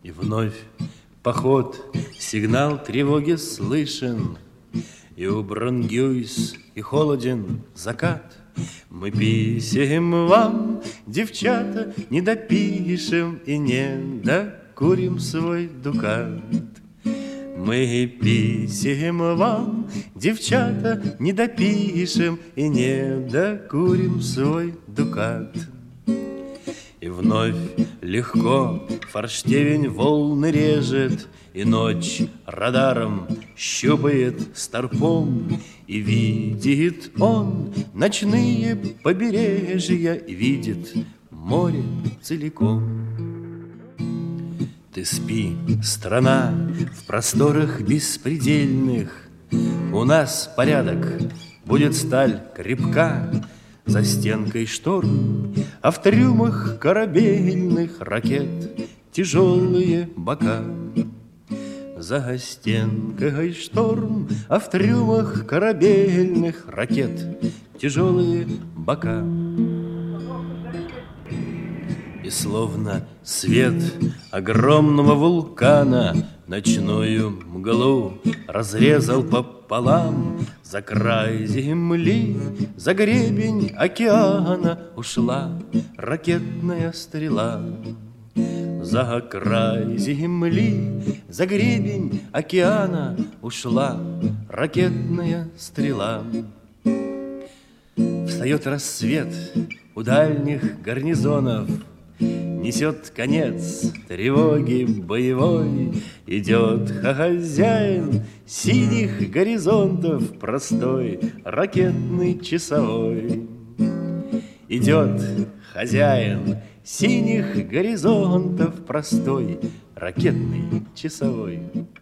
И вновь поход, сигнал тревоги слышен, и убран Гюйс, и холоден закат. Мы писем вам, девчата, не допишем и не докурим свой дукат. Мы писем вам, девчата, не допишем и не докурим свой дукат. И вновь легко форштевень волны режет, и ночь радаром щупает старпом, и видит он ночные побережья, и видит море целиком. Ты спи, страна, в просторах беспредельных, у нас порядок, будет сталь крепка, за стенкой шторм, а в трюмах корабельных ракет тяжелые бока. За стенкой шторм, а в трюмах корабельных ракет тяжелые бока. И словно свет огромного вулкана ночную мглу разрезал пополам. За край земли, за гребень океана ушла ракетная стрела. За край земли, за гребень океана ушла ракетная стрела. Встает рассвет у дальних гарнизонов, несет конец тревоги боевой. Идет хозяин синих горизонтов, простой ракетный часовой. Идет хозяин синих горизонтов, простой ракетный часовой.